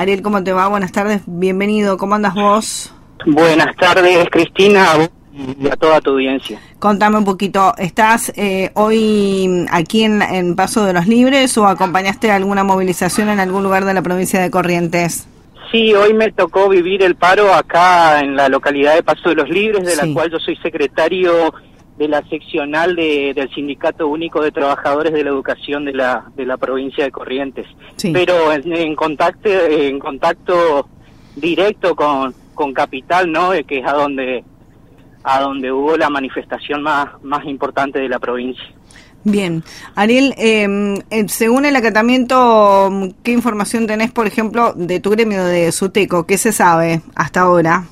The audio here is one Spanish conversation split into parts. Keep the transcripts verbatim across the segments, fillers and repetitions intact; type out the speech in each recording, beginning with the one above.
Ariel, ¿cómo te va? Buenas tardes, bienvenido. ¿Cómo andas vos? Buenas tardes, Cristina, a vos y a toda tu audiencia. Contame un poquito, ¿estás eh, hoy aquí en, en Paso de los Libres o acompañaste alguna movilización en algún lugar de la provincia de Corrientes? Sí, hoy me tocó vivir el paro acá en la localidad de Paso de los Libres, de Sí. la cual yo soy secretario de la seccional de, del Sindicato Único de Trabajadores de la Educación de la, de la provincia de Corrientes. Sí. Pero en, en contacto en contacto directo con, con Capital, ¿no? Que es a donde a donde hubo la manifestación más más importante de la provincia. Bien. Ariel, eh, eh, según el acatamiento, ¿qué información tenés, por ejemplo, de tu gremio de SUTECO? ¿Qué se sabe hasta ahora?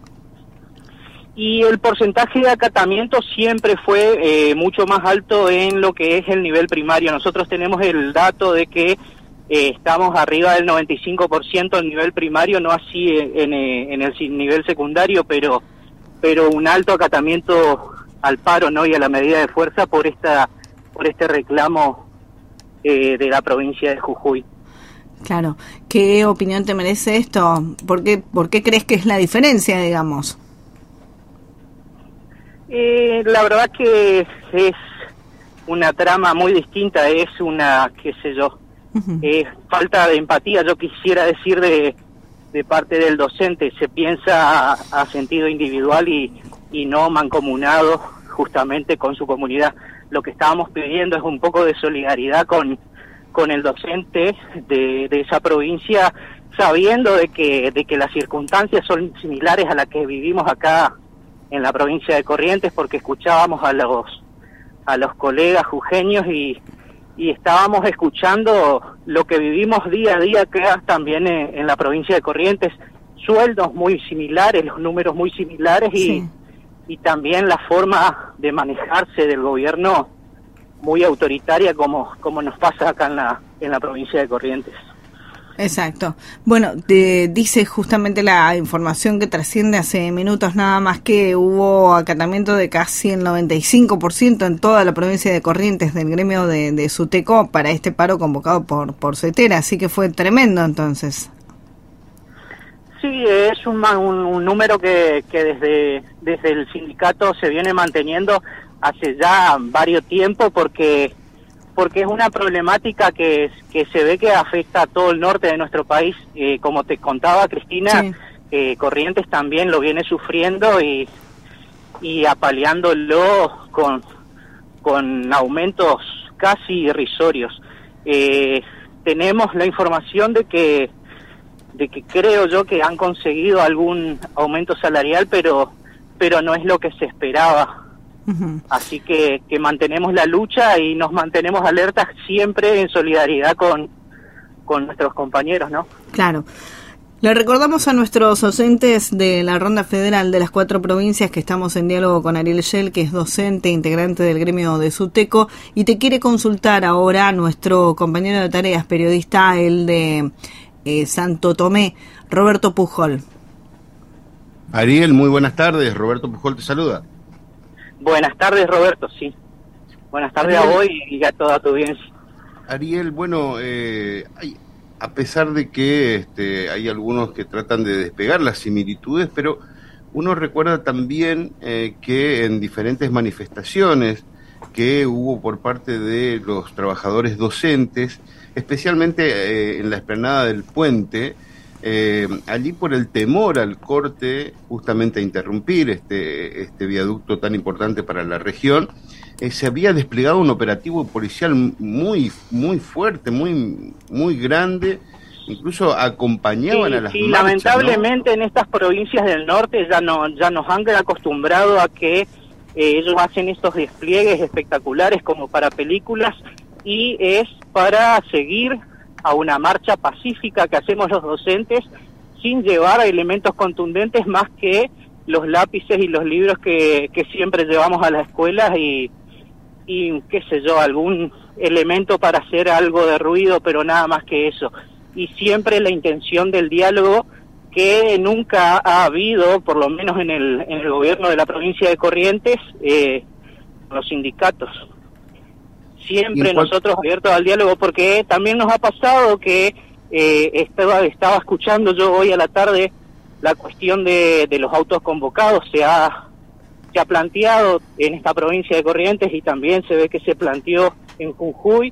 Y el porcentaje de acatamiento siempre fue eh, mucho más alto en lo que es el nivel primario. Nosotros tenemos el dato de que eh, estamos arriba del noventa y cinco por ciento en nivel primario, no así en, en, en el nivel secundario, pero pero un alto acatamiento al paro, ¿no? Y a la medida de fuerza por esta por este reclamo eh, de la provincia de Jujuy. Claro. ¿Qué opinión te merece esto? ¿Por qué, por qué crees que es la diferencia, digamos? Eh, la verdad que es una trama muy distinta, es una, qué sé yo, uh-huh. eh, falta de empatía, yo quisiera decir, de, de parte del docente. Se piensa a, a sentido individual y, y no mancomunado justamente con su comunidad. Lo que estábamos pidiendo es un poco de solidaridad con, con el docente de, de esa provincia, sabiendo de que, de que las circunstancias son similares a las que vivimos acá en la provincia de Corrientes, porque escuchábamos a los a los colegas jujeños y, y estábamos escuchando lo que vivimos día a día acá también en, en la provincia de Corrientes, sueldos muy similares, los números muy similares y, sí. y también la forma de manejarse del gobierno muy autoritaria como, como nos pasa acá en la, en la provincia de Corrientes. Exacto. Bueno, te dice justamente la información que trasciende hace minutos nada más que hubo acatamiento de casi el noventa y cinco por ciento en toda la provincia de Corrientes del gremio de, de SUTECO para este paro convocado por por CETERA, así que fue tremendo entonces. Sí, es un, un, un número que, que desde, desde el sindicato se viene manteniendo hace ya varios tiempos porque... porque es una problemática que, que se ve que afecta a todo el norte de nuestro país. Eh, como te contaba Cristina, sí. eh, Corrientes también lo viene sufriendo y, y apaleándolo con, con aumentos casi irrisorios. Eh, tenemos la información de que, de que creo yo que han conseguido algún aumento salarial, pero, pero no es lo que se esperaba. Uh-huh. Así que, que mantenemos la lucha y nos mantenemos alertas siempre en solidaridad con, con nuestros compañeros, ¿no? Claro. Le recordamos a nuestros docentes de la Ronda Federal de las cuatro provincias que estamos en diálogo con Ariel Schell, que es docente, integrante del gremio de SUTECO, y te quiere consultar ahora nuestro compañero de tareas, periodista, el de eh, Santo Tomé, Roberto Pujol. Ariel, muy buenas tardes. Roberto Pujol te saluda. Buenas tardes, Roberto, sí. Buenas tardes Ariel, a vos y a toda tu audiencia. Ariel, bueno, eh, hay, a pesar de que este, hay algunos que tratan de despegar las similitudes, pero uno recuerda también eh, que en diferentes manifestaciones que hubo por parte de los trabajadores docentes, especialmente eh, en la explanada del puente, Eh, allí por el temor al corte, justamente a interrumpir este, este viaducto tan importante para la región, eh, se había desplegado un operativo policial muy muy fuerte, muy muy grande, incluso acompañaban sí, a las sí, marchas, lamentablemente, ¿no? En estas provincias del norte ya no ya nos han acostumbrado a que eh, ellos hacen estos despliegues espectaculares como para películas y es para seguir a una marcha pacífica que hacemos los docentes sin llevar elementos contundentes más que los lápices y los libros que, que siempre llevamos a las escuelas y, y qué sé yo, algún elemento para hacer algo de ruido, pero nada más que eso. Y siempre la intención del diálogo que nunca ha habido, por lo menos en el, en el gobierno de la provincia de Corrientes, eh, los sindicatos. Siempre nosotros abiertos al diálogo, porque también nos ha pasado que eh, estaba, estaba escuchando yo hoy a la tarde la cuestión de, de los autos convocados. Se ha, se ha planteado en esta provincia de Corrientes y también se ve que se planteó en Jujuy,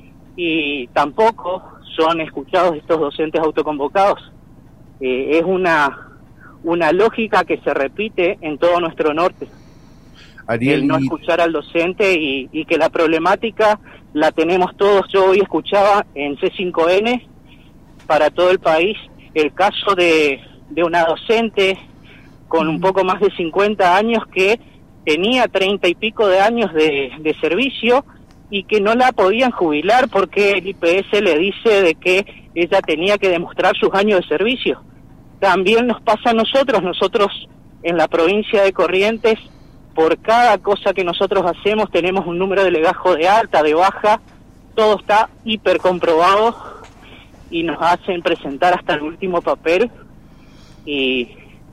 y tampoco son escuchados estos docentes autoconvocados. Eh, es una, una lógica que se repite en todo nuestro norte. Ariel, el no escuchar al docente y, y que la problemática la tenemos todos. Yo hoy escuchaba en C cinco N para todo el país el caso de, de una docente con un poco más de cincuenta años que tenía treinta y pico de años de, de servicio y que no la podían jubilar porque el I P S le dice de que ella tenía que demostrar sus años de servicio. También nos pasa a nosotros, nosotros en la provincia de Corrientes, por cada cosa que nosotros hacemos tenemos un número de legajo de alta, de baja, todo está hiper comprobado y nos hacen presentar hasta el último papel y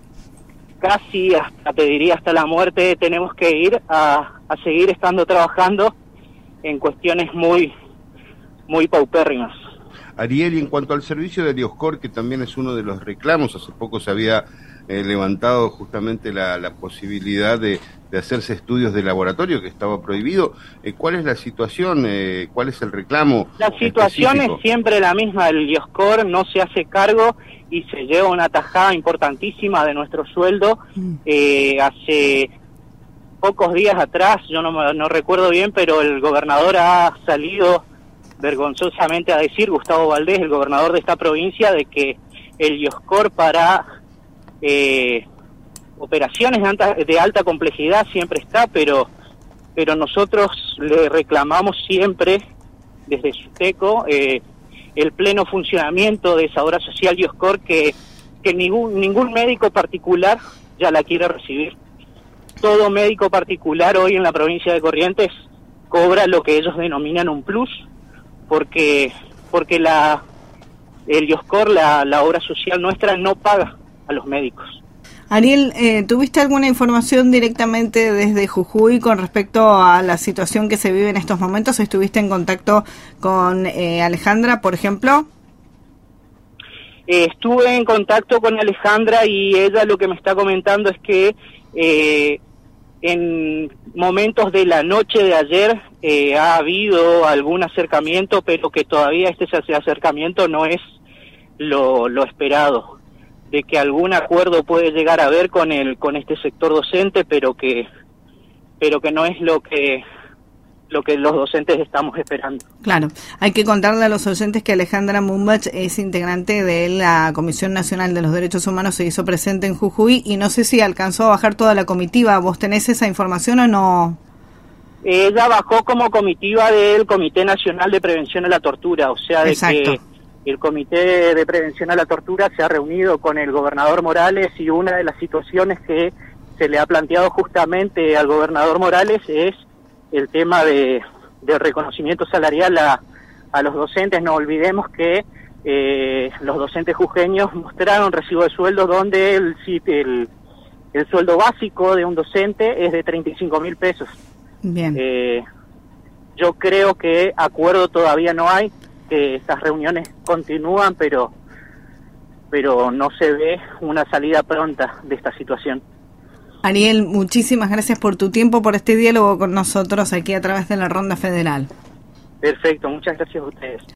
casi hasta, te diría, hasta la muerte tenemos que ir a, a seguir estando trabajando en cuestiones muy, muy paupérrimas. Ariel, y en cuanto al servicio de Dioscor, que también es uno de los reclamos, hace poco se había eh, levantado justamente la, la posibilidad de, de hacerse estudios de laboratorio, que estaba prohibido. Eh, ¿Cuál es la situación? Eh, ¿Cuál es el reclamo? La situación específico? Es siempre la misma. El Dioscor no se hace cargo y se lleva una tajada importantísima de nuestro sueldo. Mm. Eh, hace pocos días atrás, yo no, no recuerdo bien, pero el gobernador ha salido vergonzosamente a decir, Gustavo Valdés, el gobernador de esta provincia, de que el Dioscor para eh, operaciones de alta, de alta complejidad siempre está, pero pero nosotros le reclamamos siempre desde SUTECO eh, el pleno funcionamiento de esa obra social Dioscor, que, que ningún, ningún médico particular ya la quiere recibir. Todo médico particular hoy en la provincia de Corrientes cobra lo que ellos denominan un plus, porque porque la el Dioscor, la, la obra social nuestra, no paga a los médicos. Ariel, eh, ¿tuviste alguna información directamente desde Jujuy con respecto a la situación que se vive en estos momentos? ¿Estuviste en contacto con eh, Alejandra, por ejemplo? Eh, estuve en contacto con Alejandra y ella lo que me está comentando es que eh, en momentos de la noche de ayer eh, ha habido algún acercamiento, pero que todavía este acercamiento no es lo, lo esperado, de que algún acuerdo puede llegar a haber con el con este sector docente, pero que pero que no es lo que lo que los docentes estamos esperando. Claro, hay que contarle a los oyentes que Alejandra Mumbach es integrante de la Comisión Nacional de los Derechos Humanos, se hizo presente en Jujuy y no sé si alcanzó a bajar toda la comitiva. ¿Vos tenés esa información o no? Ella bajó como comitiva del Comité Nacional de Prevención a la Tortura, o sea, de Exacto. que el Comité de Prevención a la Tortura se ha reunido con el gobernador Morales y una de las situaciones que se le ha planteado justamente al gobernador Morales es el tema de, de reconocimiento salarial a, a los docentes. No olvidemos que eh, los docentes jujeños mostraron recibo de sueldo donde el, el, el sueldo básico de un docente es de treinta y cinco mil pesos. Bien. Eh, yo creo que acuerdo todavía no hay, que estas reuniones continúan, pero pero no se ve una salida pronta de esta situación. Ariel, muchísimas gracias por tu tiempo, por este diálogo con nosotros aquí a través de la Ronda Federal. Perfecto, muchas gracias a ustedes.